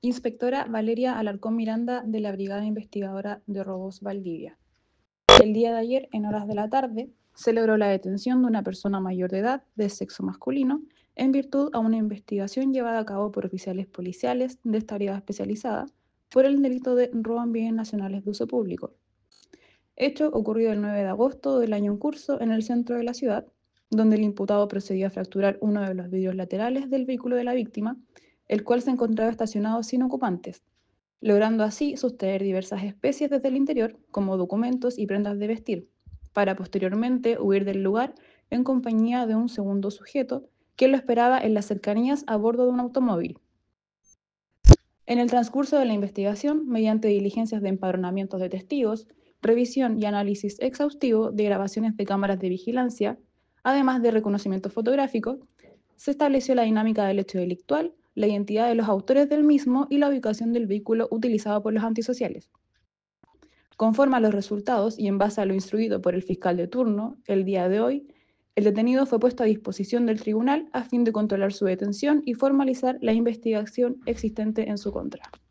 Inspectora Valeria Alarcón Miranda de la Brigada Investigadora de Robos Valdivia. El día de ayer, en horas de la tarde, se logró la detención de una persona mayor de edad de sexo masculino en virtud a una investigación llevada a cabo por oficiales policiales de esta brigada especializada por el delito de robo en bienes nacionales de uso público. Hecho ocurrido el 9 de agosto del año en curso en el centro de la ciudad, donde el imputado procedió a fracturar uno de los vidrios laterales del vehículo de la víctima, el cual se encontraba estacionado sin ocupantes, logrando así sustraer diversas especies desde el interior, como documentos y prendas de vestir, para posteriormente huir del lugar en compañía de un segundo sujeto que lo esperaba en las cercanías a bordo de un automóvil. En el transcurso de la investigación, mediante diligencias de empadronamientos de testigos, revisión y análisis exhaustivo de grabaciones de cámaras de vigilancia, además de reconocimiento fotográfico, se estableció la dinámica del hecho delictual, la identidad de los autores del mismo y la ubicación del vehículo utilizado por los antisociales. Conforme a los resultados y en base a lo instruido por el fiscal de turno, el día de hoy, el detenido fue puesto a disposición del tribunal a fin de controlar su detención y formalizar la investigación existente en su contra.